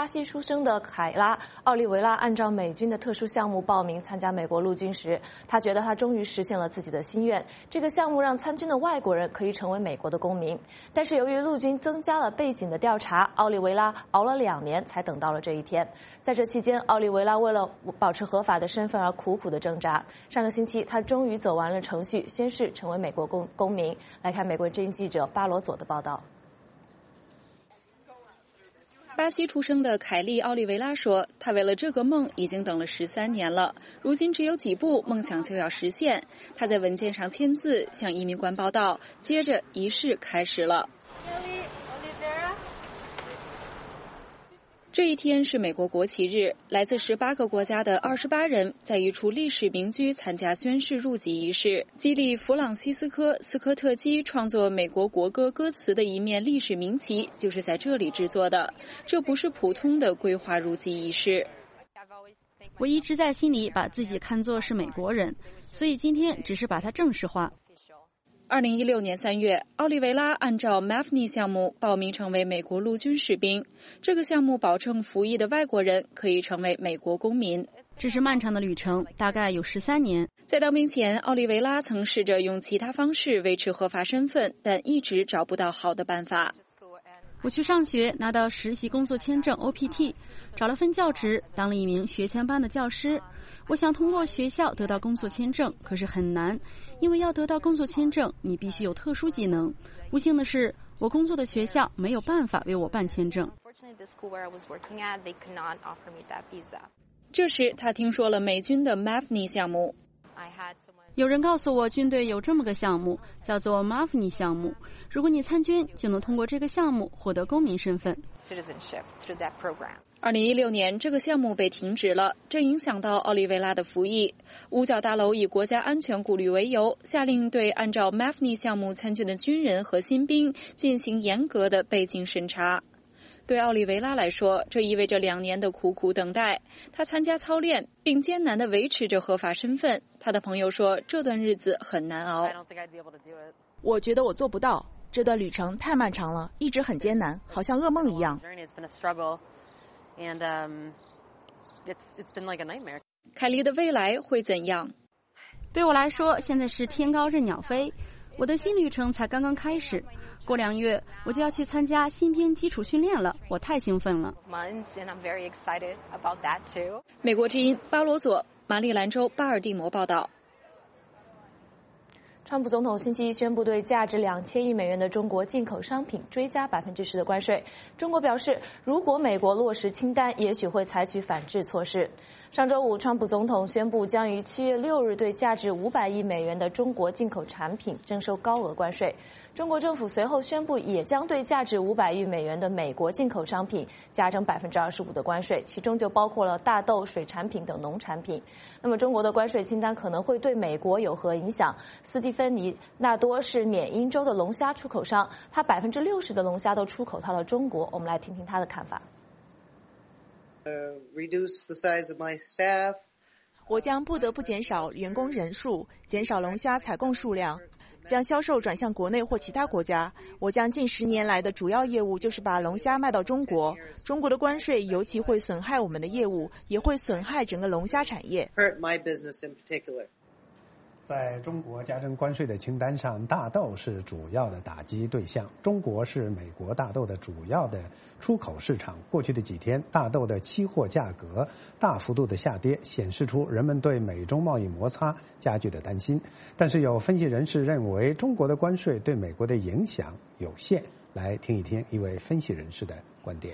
西出生的凯拉·奥利维拉按照美军的特殊项目报名参加美国陆军时，他觉得他终于实现了自己的心愿。这个项目让参军的外国人可以成为美国的公民。但是由于陆军增加了背景的调查，奥利维拉熬了两年才等到了这一天。在这期间，奥利维拉为了保持合法的身份而苦苦的挣扎。上个星期，他终于走完了程序，宣誓成为美国公公民。来看美国之音记者巴罗佐的报道。 巴西出生的凯利·奥利维拉说，他为了这个梦已经等了十三年了，如今只有几步，梦想就要实现。他在文件上签字，向移民官报到，接着仪式开始了。这一天是美国国旗日，来自十八个国家的二十八人在一处历史名居参加宣誓入籍仪式。激励弗朗西斯科·斯科特基创作美国国歌歌词的一面历史名旗就是在这里制作的。这不是普通的规划入籍仪式。 我一直在心里把自己看作是美国人，所以今天只是把它正式化。 二零一六年三月，奥利维拉按照 M A F N I 项目报名成为美国陆军士兵。这个项目保证服役的外国人可以成为美国公民。 这是漫长的旅程，大概有十三年。 在当兵前，奥利维拉曾试着用其他方式维持合法身份，但一直找不到好的办法。 我去上学，拿到实习工作签证 O P T， 找了份教职，当了一名学前班的教师。我想通过学校得到工作签证，可是很难，因为要得到工作签证，你必须有特殊技能。不幸的是，我工作的学校没有办法为我办签证。 这时，他听说了美军的 M A F N I 项目。 有人告诉我，军队有这么个项目，叫做 M A F N I 项目。如果你参军，就能通过这个项目获得公民身份。 二零一六年，这个项目被停止了，这影响到奥利维拉的服役。五角大楼以国家安全顾虑为由，下令对按照 M A F N I 项目参军的军人和新兵进行严格的背景审查。对奥利维拉来说，这意味着两年的苦苦等待。他参加操练，并艰难地维持着合法身份。他的朋友说，这段日子很难熬。 我觉得我做不到，这段旅程太漫长了，一直很艰难，好像噩梦一样。 凯莉的未来会怎样？ 对我来说，现在是天高任鸟飞。我的新旅程才刚刚开始，过两月我就要去参加新兵基础训练了，我太兴奋了。 美国之音巴罗佐，马里兰州巴尔的摩报道。 川普总统星期一宣布对价值两千亿美元的中国进口商品追加百分之十的关税。中国表示，如果美国落实清单，也许会采取反制措施。上周五，川普总统宣布将于七月六日对价值五百亿美元的中国进口产品征收高额关税。中国政府随后宣布，也将对价值五百亿美元的美国进口商品加征百分之二十五的关税，其中就包括了大豆、水产品等农产品。那么，中国的关税清单可能会对美国有何影响？斯蒂芬尼·纳多是缅因州的龙虾出口商，他百分之六十的龙虾都出口到了中国。我们来听听他的看法。 Uh, reduce the size of my staff. 我将不得不减少员工人数，减少龙虾采购数量，将销售转向国内或其他国家。我将近十年来的主要业务就是把龙虾卖到中国。中国的关税尤其会损害我们的业务，也会损害整个龙虾产业。 Hurt my business in particular. 在中国加征关税的清单上，大豆是主要的打击对象。中国是美国大豆的主要的出口市场。过去的几天，大豆的期货价格大幅度的下跌，显示出人们对美中贸易摩擦加剧的担心。但是有分析人士认为，中国的关税对美国的影响有限。来听一听一位分析人士的观点。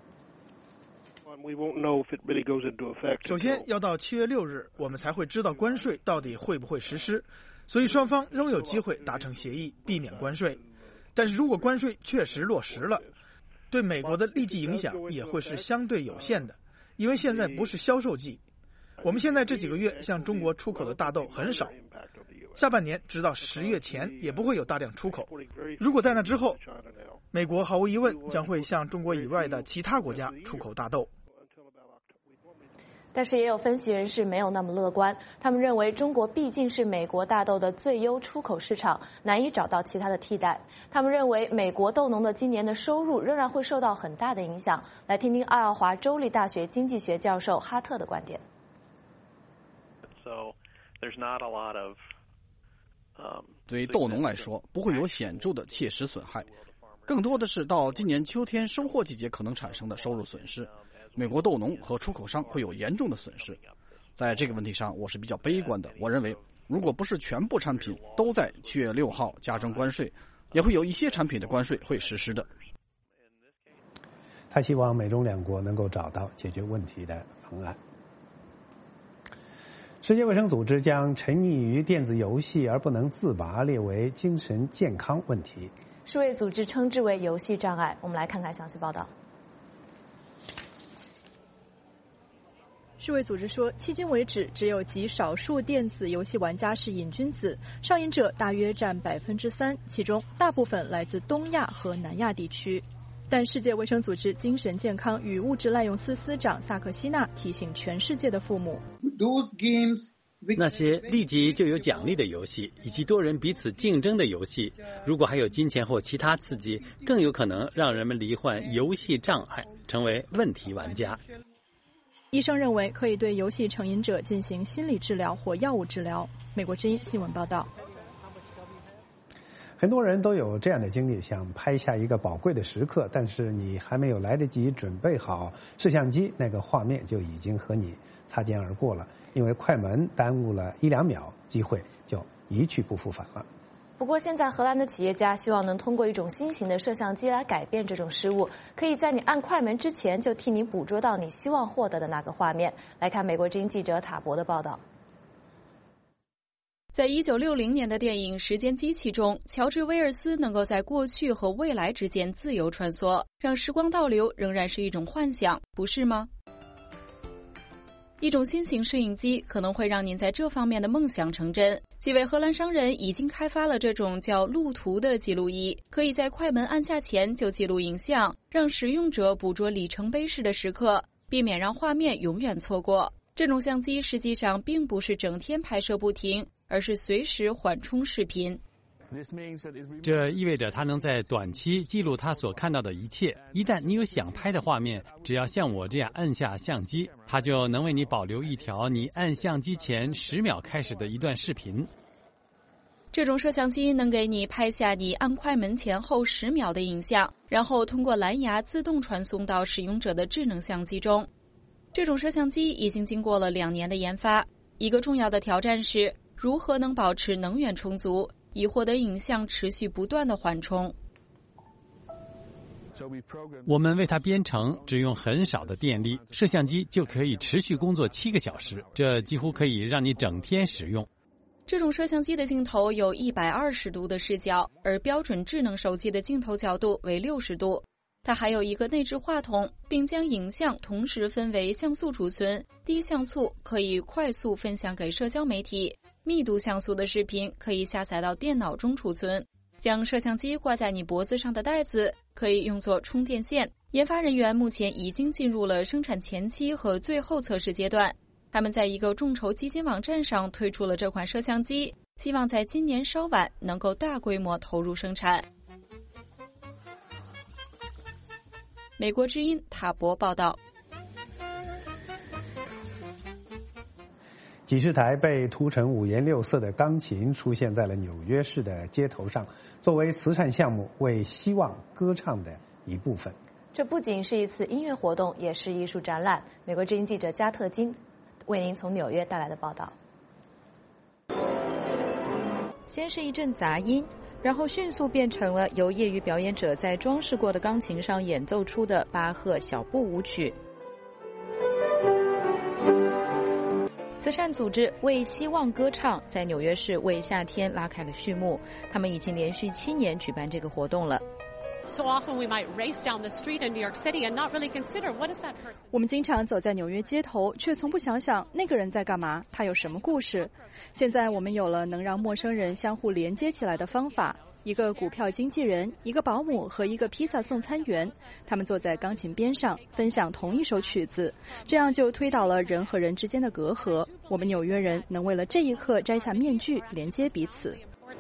首先要到七月六日，我们才会知道关税到底会不会实施，所以双方仍有机会达成协议，避免关税。但是如果关税确实落实了，对美国的立即影响也会是相对有限的，因为现在不是销售季。我们现在这几个月向中国出口的大豆很少，下半年直到十月前也不会有大量出口。如果在那之后，美国毫无疑问将会向中国以外的其他国家出口大豆。 但是也有分析人士没有那么乐观，他们认为中国毕竟是美国大豆的最优出口市场，难以找到其他的替代。他们认为美国豆农的今年的收入仍然会受到很大的影响。来听听爱奥华州立大学经济学教授哈特的观点。 So, there's not a lot of, um, 对豆农来说，不会有显著的切实损害，更多的是到今年秋天收获季节可能产生的收入损失。美国豆农和出口商会有严重的损失。在这个问题上，我是比较悲观的。我认为，如果不是全部产品都在七月六号加征关税，也会有一些产品的关税会实施的。 他希望美中两国能够找到解决问题的方案。世界卫生组织将沉溺于电子游戏而不能自拔列为精神健康问题。 世卫组织称之为游戏障碍。我们来看看详细报道。 世卫组织说，迄今为止，只有极少数电子游戏玩家是瘾君子，上瘾者大约占百分之三，其中大部分来自东亚和南亚地区。但世界卫生组织精神健康与物质滥用司司长萨克西纳提醒全世界的父母， 那些立即就有奖励的游戏以及多人彼此竞争的游戏，如果还有金钱或其他刺激，更有可能让人们罹患游戏障碍，成为问题玩家。 医生认为可以对游戏成瘾者进行心理治疗或药物治疗。美国之音新闻报道。 很多人都有这样的经历，想拍下一个宝贵的时刻，但是你还没有来得及准备好摄像机，那个画面就已经和你擦肩而过了。因为快门耽误了一两秒，机会就一去不复返了。 不过现在荷兰的企业家希望能通过一种新型的摄像机来改变这种失误，可以在你按快门之前就替你捕捉到你希望获得的那个画面。来看美国之音记者塔博的报道。 在一九六零年的电影《时间机器》中，乔治·威尔斯能够在过去和未来之间自由穿梭，让时光倒流仍然是一种幻想，不是吗？一种新型摄影机可能会让您在这方面的梦想成真。几位荷兰商人已经开发了这种叫路图的记录仪，可以在快门按下前就记录影像，让使用者捕捉里程碑式的时刻，避免让画面永远错过。这种相机实际上并不是整天拍摄不停，而是随时缓冲视频。 这意味着它能在短期记录它所看到的一切。一旦你有想拍的画面，只要像我这样按下相机，它就能为你保留一条你按相机前十秒开始的一段视频。 这种摄像机能给你拍下你按快门前后十秒的影像，然后通过蓝牙自动传送到使用者的智能相机中。这种摄像机已经经过了两年的研发。一个重要的挑战是如何能保持能源充足，以获得影像持续不断的缓冲。 我们为它编程，只用很少的电力，摄像机就可以持续工作七个小时，这几乎可以让你整天使用。 这种摄像机的镜头有一百二十度的视角，而标准智能手机的镜头角度为六十度。它还有一个内置话筒，并将影像同时分为像素储存、低像素可以快速分享给社交媒体，密度像素的视频可以下载到电脑中储存。将摄像机挂在你脖子上的带子可以用作充电线。研发人员目前已经进入了生产前期和最后测试阶段。他们在一个众筹基金网站上推出了这款摄像机，希望在今年稍晚能够大规模投入生产。美国之音塔博报道。 几十台被涂成五颜六色的钢琴出现在了纽约市的街头上，作为慈善项目为希望歌唱的一部分。 这不仅是一次音乐活动，也是艺术展览。美国之音记者加特金为您从纽约带来的报道。 先是一阵杂音，然后迅速变成了由业余表演者在装饰过的钢琴上演奏出的巴赫小步舞曲。慈善组织为希望歌唱在纽约市为夏天拉开了序幕，他们已经连续七年举办这个活动了。 So often we might race down the street in New York City and not really consider what is that person. 我们经常走在纽约街头，却从不想想那个人在干嘛，他有什么故事。现在我们有了能让陌生人相互连接起来的方法， 一个股票经纪人，一个保姆和一个披萨送餐员，他们坐在钢琴边上，分享同一首曲子，这样就推倒了人和人之间的隔阂。我们纽约人能为了这一刻摘下面具，连接彼此。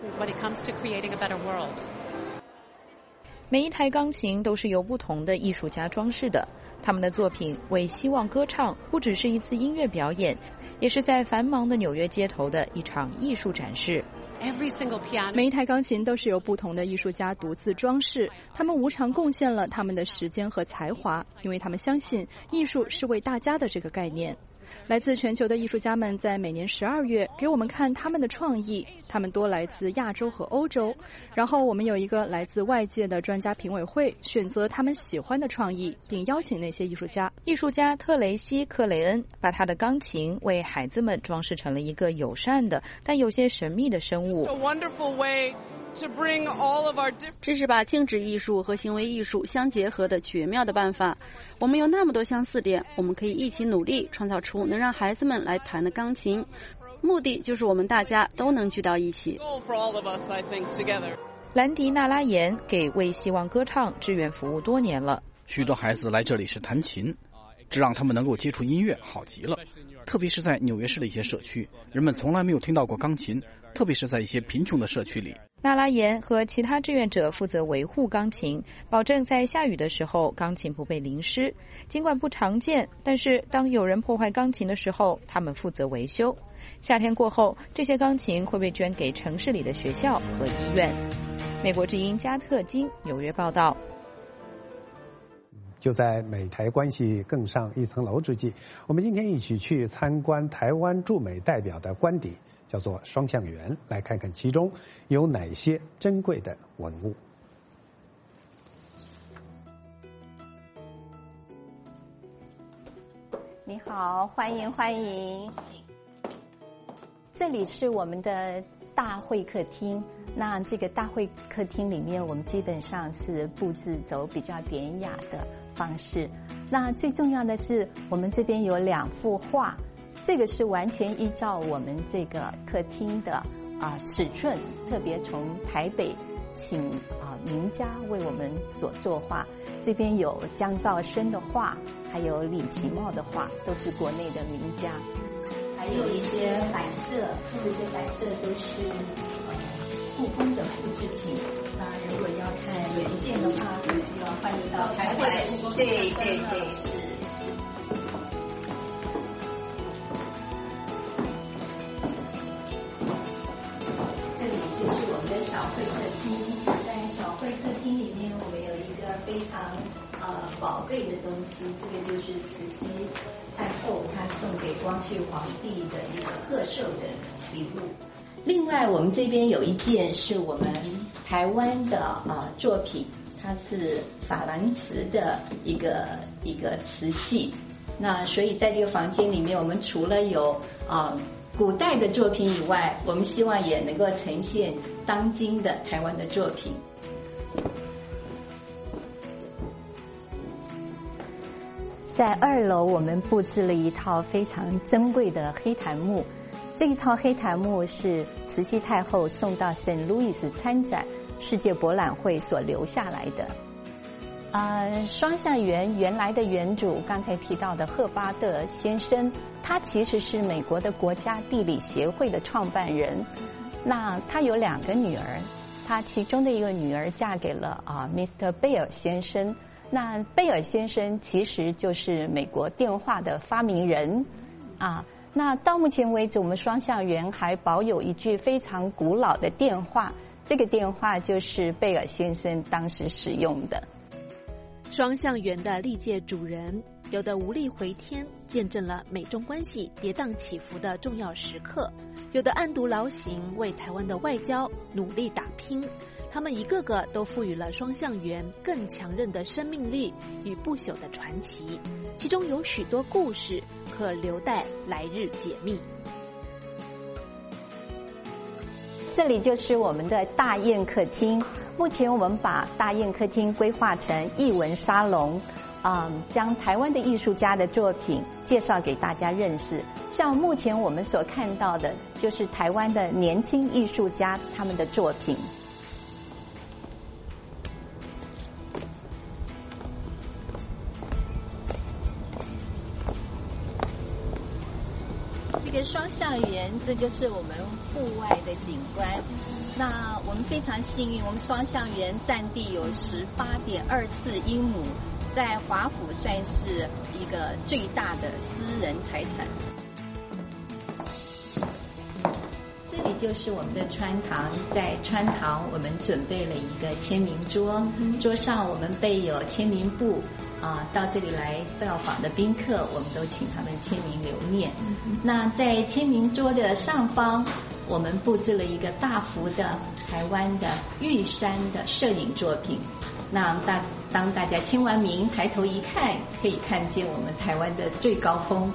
每一台钢琴都是由不同的艺术家装饰的，他们的作品为希望歌唱不只是一次音乐表演，也是在繁忙的纽约街头的一场艺术展示。 每一台钢琴都是由不同的艺术家独自装饰，他们无偿贡献了他们的时间和才华，因为他们相信艺术是为大家的这个概念。来自全球的艺术家们在每年十二月给我们看他们的创意，他们多来自亚洲和欧洲，然后我们有一个来自外界的专家评委会，选择他们喜欢的创意，并邀请那些艺术家。 艺术家特雷西·克雷恩把他的钢琴为孩子们装饰成了一个友善的但有些神秘的生物。 这是把静止艺术和行为艺术相结合的绝妙的办法。我们有那么多相似点，我们可以一起努力，创造出能让孩子们来弹的钢琴。目的就是我们大家都能聚到一起。 兰迪·纳拉言给为希望歌唱志愿服务多年了。 许多孩子来这里是弹琴，这让他们能够接触音乐，好极了。特别是在纽约市的一些社区，人们从来没有听到过钢琴，特别是在一些贫穷的社区里。 纳拉言和其他志愿者负责维护钢琴，保证在下雨的时候钢琴不被淋湿。尽管不常见，但是当有人破坏钢琴的时候，他们负责维修。夏天过后，这些钢琴会被捐给城市里的学校和医院。美国之音加特金纽约报道。 就在美台关系更上一层楼之际，我们今天一起去参观台湾驻美代表的官邸，叫做双橡园，来看看其中有哪些珍贵的文物。 你好，欢迎欢迎。这里是我们的大会客厅。那这个大会客厅里面，我们基本上是布置走比较典雅的方式。那最重要的是，我们这边有两幅画，这个是完全依照我们这个客厅的啊、呃、尺寸，特别从台北请啊、呃、名家为我们所作画。这边有江兆生的画，还有李奇茂的画，都是国内的名家。还有一些摆设，这些摆设都是呃故宫的复制品。当然，如果要看原件的话，可能就要欢迎到台湾故宫。对对对，是是。这里就是我们的小会客厅，在小会客厅里面，我们有一个非常呃宝贝的东西，这个就是慈禧太后她送给光绪皇帝的一个贺寿的礼物。另外，我们这边有一件是我们台湾的呃作品，它是珐琅瓷的一个一个瓷器。那所以在这个房间里面，我们除了有啊、呃、古代的作品以外，我们希望也能够呈现当今的台湾的作品。在二楼，我们布置了一套非常珍贵的黑檀木。这一套黑檀木是慈禧太后送到圣路易斯参展世界博览会所留下来的。呃，双橡园原来的园主刚才提到的赫巴德先生，他其实是美国的国家地理协会的创办人。那他有两个女儿，他其中的一个女儿嫁给了啊、呃、Mister 贝尔先生。那贝尔先生其实就是美国电话的发明人啊。那到目前为止，我们双橡园还保有一句非常古老的电话，这个电话就是贝尔先生当时使用的。 双橡园的历届主人，有的无力回天，见证了美中关系跌宕起伏的重要时刻；有的暗独劳形，为台湾的外交努力打拼。他们一个个都赋予了双橡园更强韧的生命力与不朽的传奇，其中有许多故事可留待来日解密。 这里就是我们的大宴客厅，目前我们把大宴客厅规划成艺文沙龙，嗯，将台湾的艺术家的作品介绍给大家认识。像目前我们所看到的，就是台湾的年轻艺术家他们的作品。 这个双向园，这就是我们户外的景观。那我们非常幸运，我们双向园占地有十八点二四英亩，在华府算是一个最大的私人财产。这里就是我们的穿堂，在穿堂我们准备了一个签名桌，桌上我们备有签名簿，啊，到这里来到访的宾客，我们都请他们签名留念。那在签名桌的上方，我们布置了一个大幅的台湾的玉山的摄影作品。那大当大家签完名，抬头一看，可以看见我们台湾的最高峰。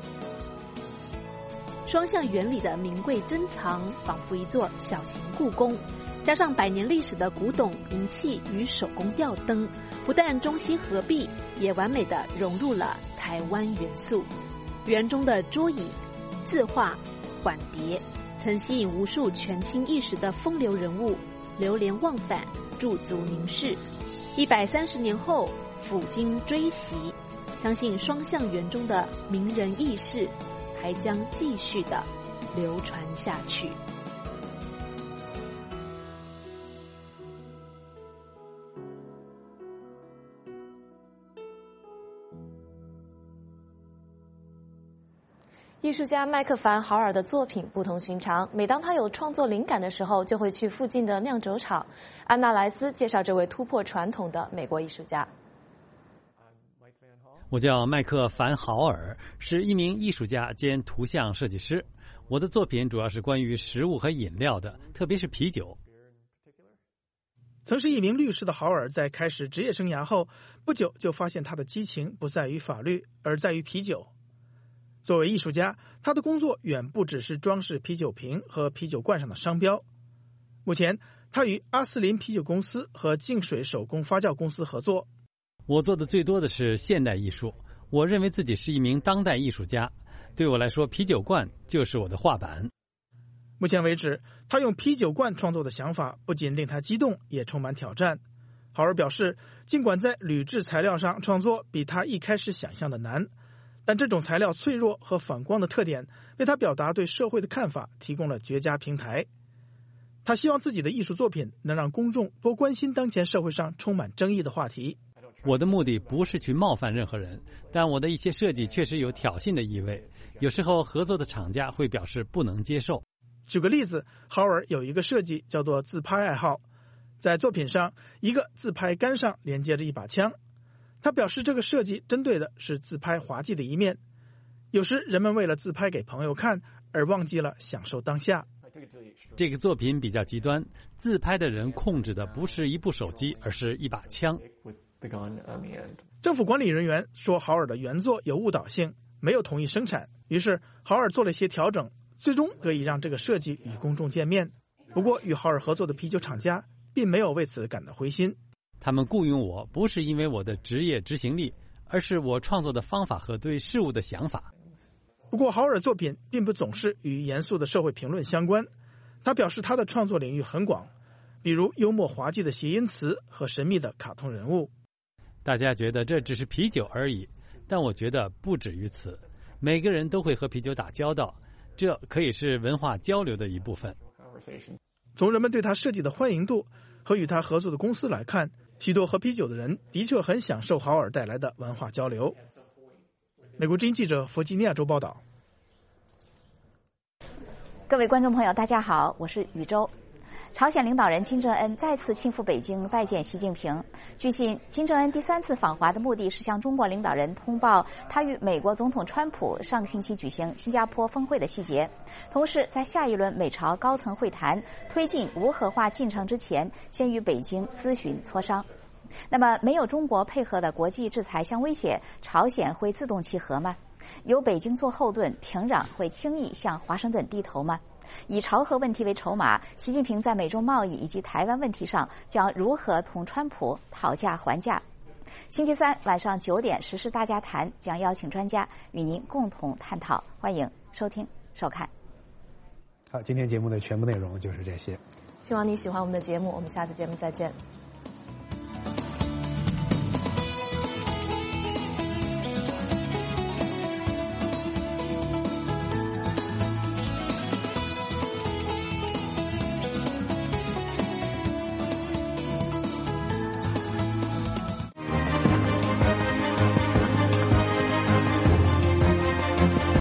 双向园里的名贵珍藏，仿佛一座小型故宫，加上百年历史的古董银器与手工吊灯，不但中西合璧，也完美的融入了台湾元素。园中的桌椅、字画、碗碟，曾吸引无数权倾一时的风流人物流连忘返，驻足凝视。一百三十年后，抚今追袭，相信双向园中的名人轶事还将继续的流传下去。 艺术家麦克凡豪尔的作品不同寻常，每当他有创作灵感的时候，就会去附近的酿酒厂。安娜莱斯介绍这位突破传统的美国艺术家。 我叫麦克凡豪尔，是一名艺术家兼图像设计师。我的作品主要是关于食物和饮料的，特别是啤酒。 曾是一名律师的豪尔，在开始职业生涯后不久就发现他的激情不在于法律，而在于啤酒。作为艺术家，他的工作远不只是装饰啤酒瓶和啤酒罐上的商标。目前，他与阿斯林啤酒公司和净水手工发酵公司合作。 我做的最多的是现代艺术，我认为自己是一名当代艺术家。对我来说，啤酒罐就是我的画板。 目前为止，他用啤酒罐创作的想法不仅令他激动，也充满挑战。豪尔表示，尽管在铝制材料上创作比他一开始想象的难，但这种材料脆弱和反光的特点为他表达对社会的看法提供了绝佳平台。他希望自己的艺术作品能让公众多关心当前社会上充满争议的话题。 我的目的不是去冒犯任何人，但我的一些设计确实有挑衅的意味，有时候合作的厂家会表示不能接受。 举个例子，豪尔有一个设计叫做自拍爱好，在作品上，一个自拍杆上连接着一把枪。他表示这个设计针对的是自拍滑稽的一面，有时人们为了自拍给朋友看而忘记了享受当下。 这个作品比较极端，自拍的人控制的不是一部手机，而是一把枪。 政府管理人员说豪尔的原作有误导性，没有同意生产，于是豪尔做了一些调整，最终得以让这个设计与公众见面。不过与豪尔合作的啤酒厂家并没有为此感到灰心。 他们雇佣我不是因为我的职业执行力，而是我创作的方法和对事物的想法。 不过豪尔的作品并不总是与严肃的社会评论相关，他表示他的创作领域很广，比如幽默滑稽的谐音词和神秘的卡通人物。 大家觉得这只是啤酒而已，但我觉得不止于此。每个人都会和啤酒打交道，这可以是文化交流的一部分。 从人们对他设计的欢迎度和与他合作的公司来看，许多喝啤酒的人的确很享受豪尔带来的文化交流。美国之音记者弗吉尼亚州报道。 各位观众朋友，大家好，我是宇宙。朝鲜领导人金正恩再次亲赴北京拜见习近平。据悉，金正恩第三次访华的目的是向中国领导人通报他与美国总统川普上个星期举行新加坡峰会的细节，同时在下一轮美朝高层会谈推进无核化进程之前，先与北京咨询磋商。那么，没有中国配合的国际制裁相威胁，朝鲜会自动弃核吗？由北京做后盾，平壤会轻易向华盛顿低头吗？以朝核问题为筹码，习近平在美中贸易以及台湾问题上将如何同川普讨价还价？星期三晚上九点，时事大家谈将邀请专家与您共同探讨，欢迎收听收看。 好，今天节目的全部内容就是这些。 希望你喜欢我们的节目，我们下次节目再见。